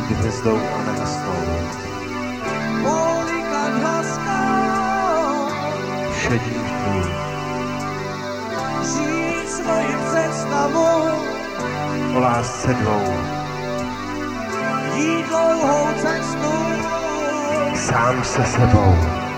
buď hvězdou a negasnou. Všedních dnů. Žít svoji představu. O lásce dvou. Jít dlouhou cestu. Sám se sebou.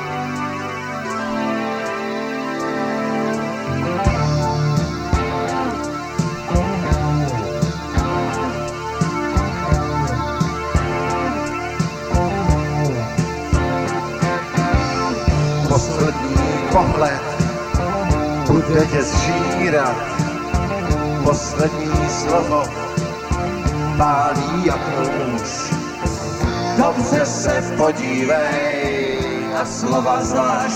Poslední pohled bude tě zžírat. Poslední slovo pálí jak nůž. Dobře se podívej a slova zvaž.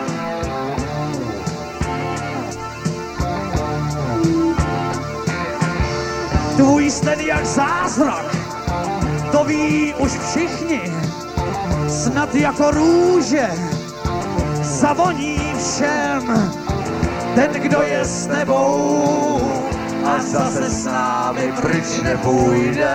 Tvůj sted jak zázrak, to ví už všichni. Snad jako růže zavoní všem. Ten, kdo je s tebou a zase s námi pryč nepůjde.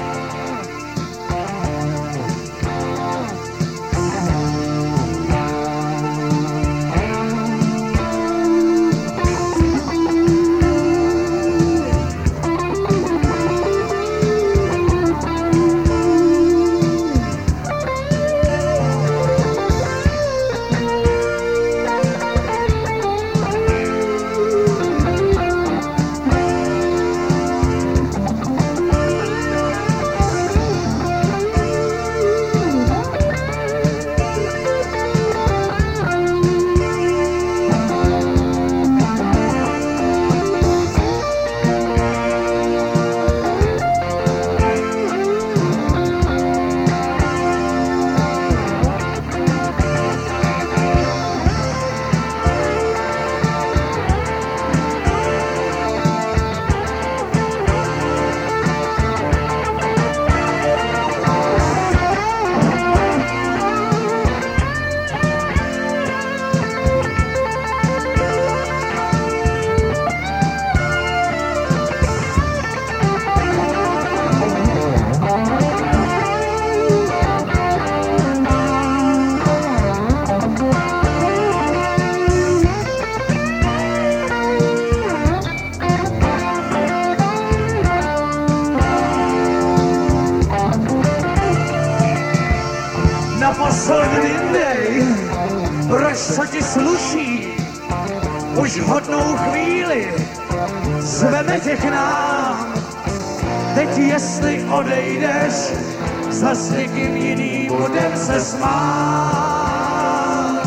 Naposledy dej, proč co ti sluší, už hodnou chvíli zveme tě k nám. Teď jestli odejdeš, za s někým jiným budem se smát.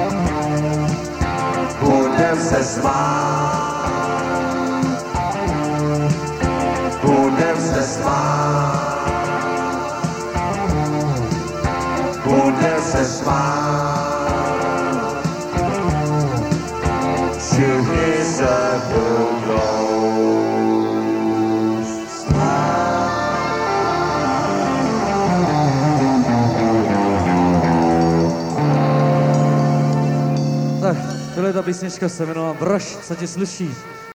Budem se smát. Budem se smát. Budem se smát. Všichni se budou smát. Tak, tohle ta písnička se jmenovala Brož, co ti sluší.